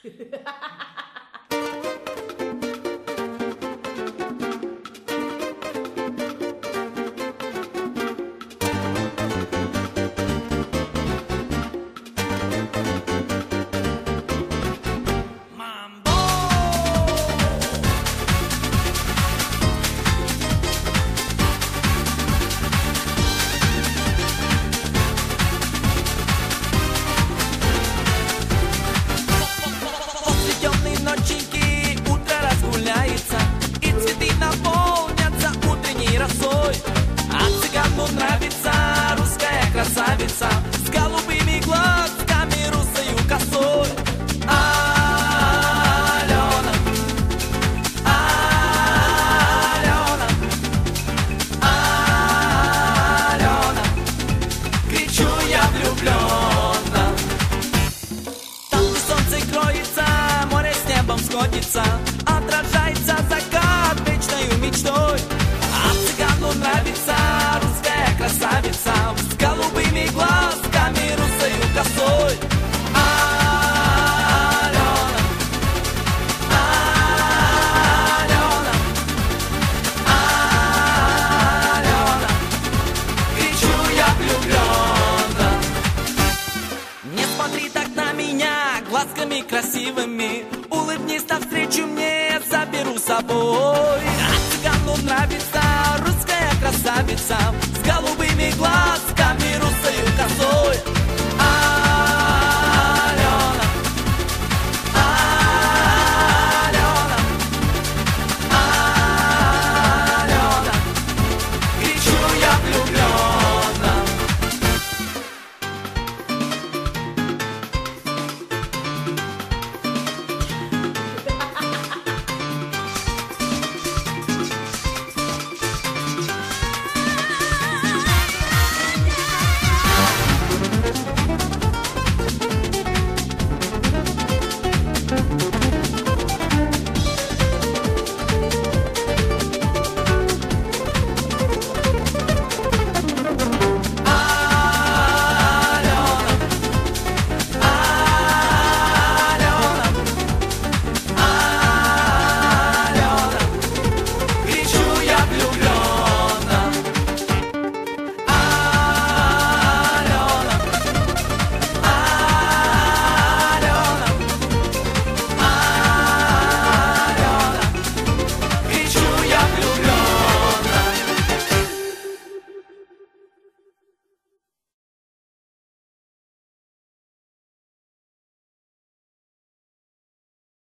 Красавица с голубыми глазками, русою косой. Алена, Алена, Алена, кричу я влюбленно. Там, где солнце кроется, море с небом сходится, отражается закат вечною мечтой. А цыгану нравится русская красавица с голубыми глазками, русою косой. Алена, Алена, Алена, кричу я влюбленно. Не смотри так на меня глазками красивыми, улыбнись навстречу мне, заберу с собой. А цыгану нравится русская красавица с голубыми глазками, русой